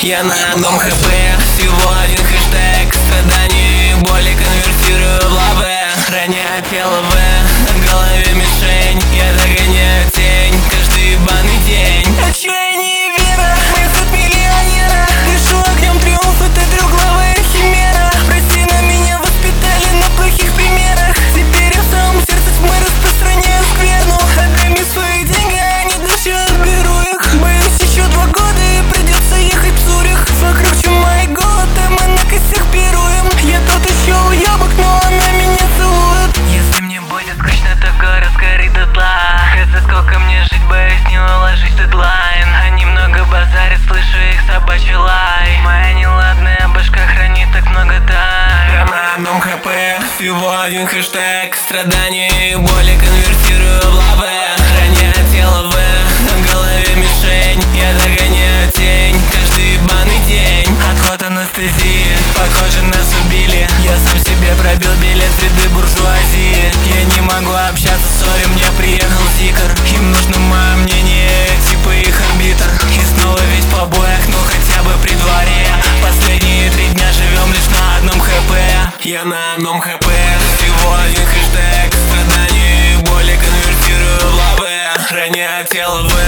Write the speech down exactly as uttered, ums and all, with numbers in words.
Я на одном хп, всего один хэштег. Страданий и боли конвертирую в лавы. Роняю тело в, на голове мишень. Я догоняю тень каждый ебаный день. Отчаяние и вера, мы суд миллионера. Дышу огнем триумфа, ты трехглавая химера. Прости, на меня воспитали на плохих примерах. Теперь я в самом сердце тьмы распространяю скверну. Отдай мне свои деньги, а не дальше отберу их. Боюсь, еще два года и придется ехать в Цюрих. Вокруг чума и голод, а мы на костях пируем. Я тот еще уебок, но она меня целует. Если мне будет скучно, то город сгорит дотла. Хотя сколько мне жить, боюсь не уложить дедлайн. Они много базарят, слышу их собачий лай. Моя неладная башка хранит так много тайн. Я на одном хп, всего один хэштег. Страдания и боли конвертирую в лавы. Роняю тело в, на голове мишень. Я догоняю тень каждый ебаный день. Отход анестезии, похоже, нас убили. Я сам себе пробил билет в ряды буржуазии. Я не могу общаться, сори, мне приехал зикр. Им нужно мое мнение, типа их арбитр. И снова весь в побоях, ну хотя бы при дворе. Последние три дня живем лишь на одном хп. Я на одном хп, всего один хэштег. Страдания и боли конвертирую в лавы. Роняю тело в,